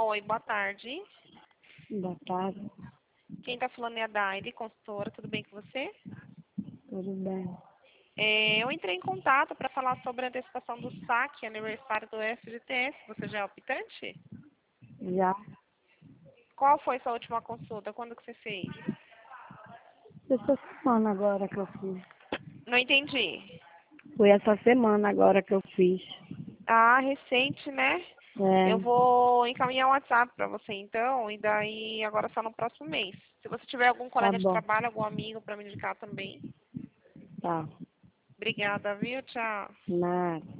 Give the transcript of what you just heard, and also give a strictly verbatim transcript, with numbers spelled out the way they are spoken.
Oi, boa tarde. Boa tarde, Quem está falando é a Daire, consultora. Tudo bem com você? tudo bem? É, eu entrei em contato para falar sobre a antecipação do saque aniversário do F G T S. Você já é optante? Já? Qual foi sua última consulta? Quando que você fez? Essa semana agora que eu fiz. Não entendi. Foi essa semana agora que eu fiz. Ah, recente, né? É, Eu vou encaminhar o WhatsApp para você então, e daí agora só no próximo mês. Se você tiver algum tá colega de bom, trabalho, algum amigo para me indicar também. tá. Obrigada, viu? Tchau. Nada.